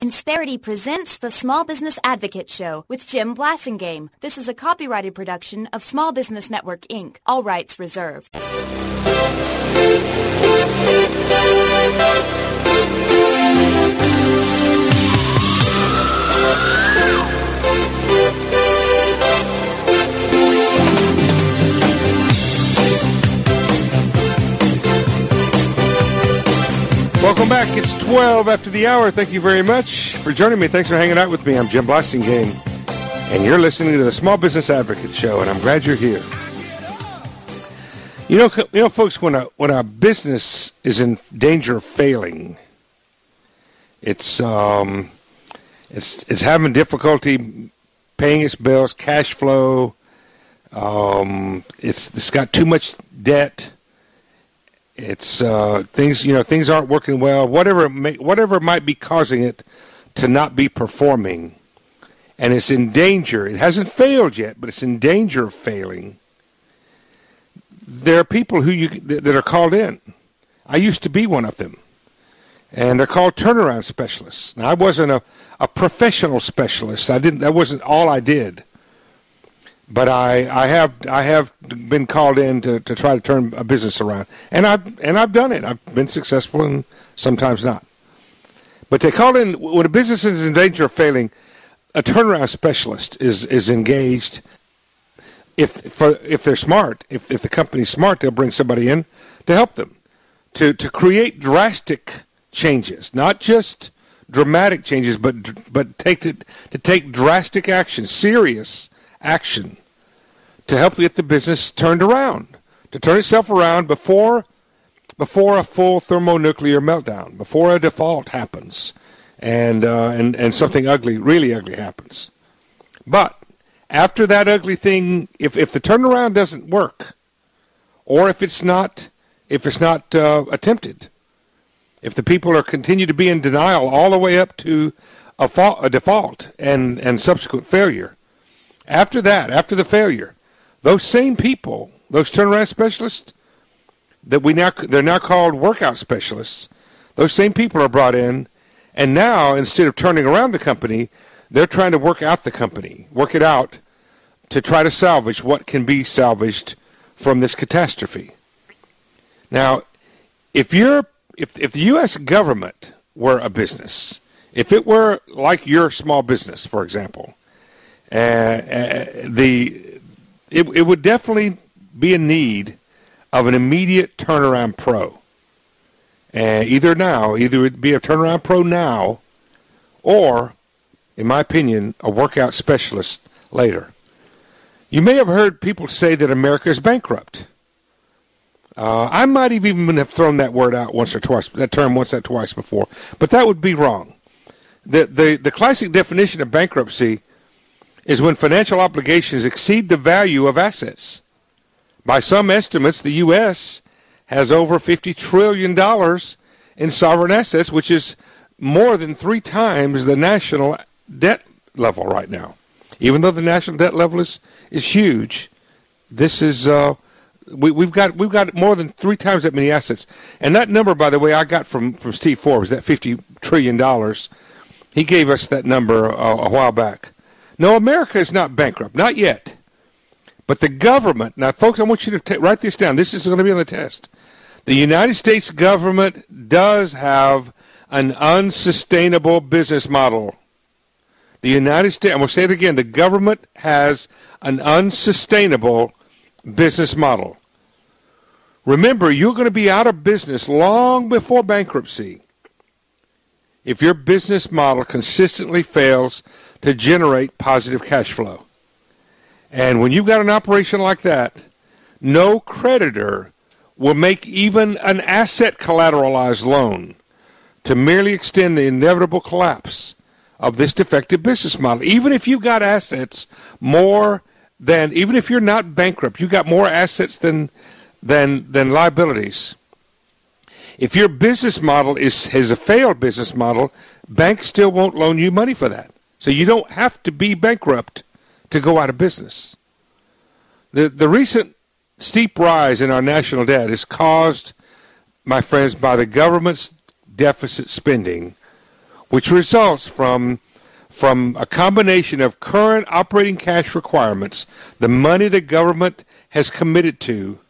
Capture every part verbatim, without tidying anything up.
Insperity presents the Small Business Advocate Show with Jim Blasingame. This is a copyrighted production of Small Business Network, Incorporated. All rights reserved. Welcome back. It's twelve after the hour. Thank you very much for joining me. Thanks for hanging out with me. I'm Jim Blasingame, and you're listening to the Small Business Advocate Show, and I'm glad you're here. You know, you know, folks, when a when a business is in danger of failing, it's um, it's it's having difficulty paying its bills, cash flow. Um, it's it's got too much debt. It's uh, things, you know, things aren't working well. Whatever, it may, whatever might be causing it to not be performing, and it's in danger. It hasn't failed yet, but it's in danger of failing. There are people who you that are called in. I used to be one of them, and they're called turnaround specialists. Now, I wasn't a, a professional specialist. I didn't. That wasn't all I did. But I, I have I have been called in to, to try to turn a business around, and I've and I've done it. I've been successful, and sometimes not. But they call in when a business is in danger of failing. A turnaround specialist is, is engaged. If for if they're smart, if if the company's smart, they'll bring somebody in to help them to to create drastic changes, not just dramatic changes, but but take to, to take drastic action, serious action to help get the business turned around, to turn itself around before before a full thermonuclear meltdown, before a default happens, and uh, and and something ugly, really ugly happens. But after that ugly thing, if if the turnaround doesn't work, or if it's not if it's not uh, attempted, if the people are continue to be in denial all the way up to a, fa- a default and and subsequent failure. After that, after the failure, those same people, those turnaround specialists, that we now they're now called workout specialists. Those same people are brought in, and now instead of turning around the company, they're trying to work out the company, work it out to try to salvage what can be salvaged from this catastrophe. Now, if you're if if the U S government were a business, if it were like your small business, for example. Uh, uh, the it, it would definitely be in need of an immediate turnaround pro. Uh, either now, either it would be a turnaround pro now, or, in my opinion, a workout specialist later. You may have heard people say that America is bankrupt. Uh, I might have even have thrown that word out once or twice, that term once or twice before, but that would be wrong. The the the classic definition of bankruptcy is when financial obligations exceed the value of assets. By some estimates, the U S has over fifty trillion dollars in sovereign assets, which is more than three times the national debt level right now. Even though the national debt level is, is huge, this is uh, we, we've got we've got more than three times that many assets. And that number, by the way, I got from, from Steve Forbes, that fifty trillion dollars. He gave us that number a, a while back. No, America is not bankrupt, not yet. But the government, now folks, I want you to t- write this down. This is going to be on the test. The United States government does have an unsustainable business model. The United States, I'm going to say it again, the government has an unsustainable business model. Remember, you're going to be out of business long before bankruptcy if your business model consistently fails to generate positive cash flow. And when you've got an operation like that, no creditor will make even an asset collateralized loan to merely extend the inevitable collapse of this defective business model. Even if you've got assets more than, even if you're not bankrupt, you've got more assets than than than liabilities. If your business model is is a failed business model, banks still won't loan you money for that. So you don't have to be bankrupt to go out of business. The the recent steep rise in our national debt is caused, my friends, by the government's deficit spending, which results from from a combination of current operating cash requirements, the money the government has committed to,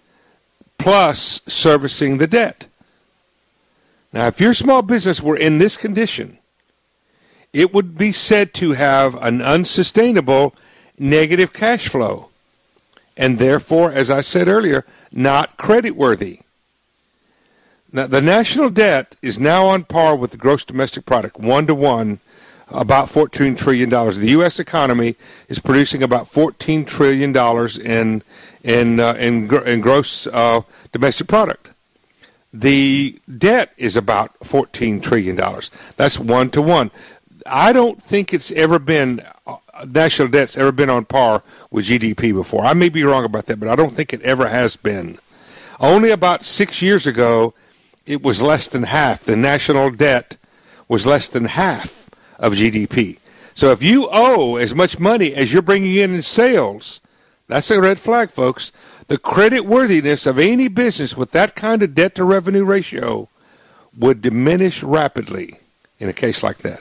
plus servicing the debt. Now, if your small business were in this condition, it would be said to have an unsustainable negative cash flow, and therefore, as I said earlier, not creditworthy. Now, the national debt is now on par with the gross domestic product, one to one, about fourteen trillion dollars. The U S economy is producing about fourteen trillion dollars in in uh, in, gr- in gross uh, domestic product. The debt is about fourteen trillion dollars. That's one to one. I don't think it's ever been, uh, national debt's ever been on par with G D P before. I may be wrong about that, but I don't think it ever has been. Only about six years ago, it was less than half. The national debt was less than half of G D P. So if you owe as much money as you're bringing in in sales, that's a red flag, folks. The credit worthiness of any business with that kind of debt to revenue ratio would diminish rapidly in a case like that.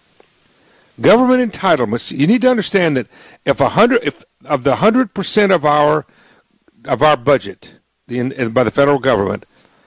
Government entitlements, you need to understand that if a hundred if of the hundred percent of our of our budget in, in, by the federal government,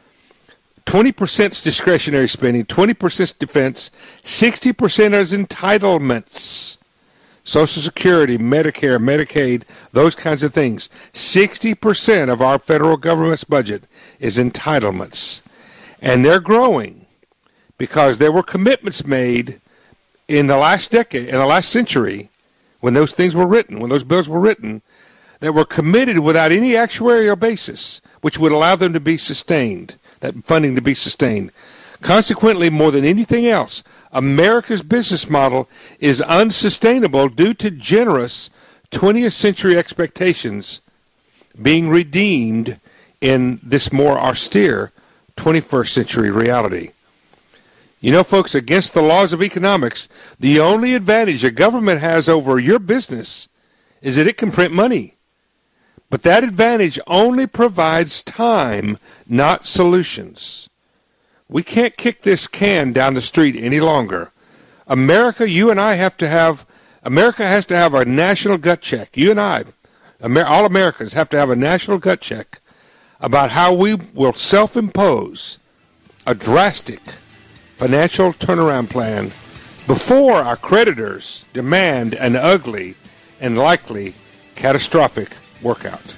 twenty percent is discretionary spending, twenty percent is defense, sixty percent is entitlements. Social Security, Medicare, Medicaid, those kinds of things. sixty percent of our federal government's budget is entitlements. And they're growing because there were commitments made in the last decade, in the last century, when those things were written, when those bills were written, that were committed without any actuarial basis, which would allow them to be sustained, that funding to be sustained. Consequently, more than anything else, America's business model is unsustainable due to generous twentieth century expectations being redeemed in this more austere twenty-first century reality. You know, folks, against the laws of economics, the only advantage a government has over your business is that it can print money. But that advantage only provides time, not solutions. We can't kick this can down the street any longer. America, you and I have to have, America has to have a national gut check. You and I, Amer- all Americans have to have a national gut check about how we will self-impose a drastic financial turnaround plan before our creditors demand an ugly and likely catastrophic workout.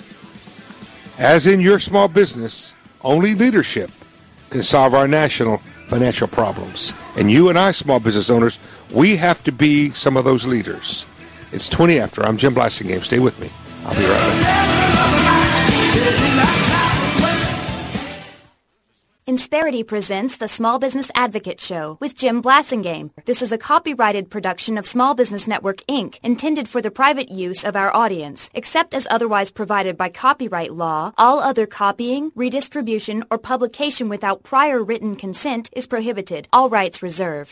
As in your small business, only leadership can solve our national financial problems. And you and I, small business owners, we have to be some of those leaders. It's twenty after. I'm Jim Blassingame. Stay with me. I'll be right back. Insperity presents the Small Business Advocate Show with Jim Blassingame. This is a copyrighted production of Small Business Network, Incorporated, intended for the private use of our audience. Except as otherwise provided by copyright law, all other copying, redistribution, or publication without prior written consent is prohibited. All rights reserved.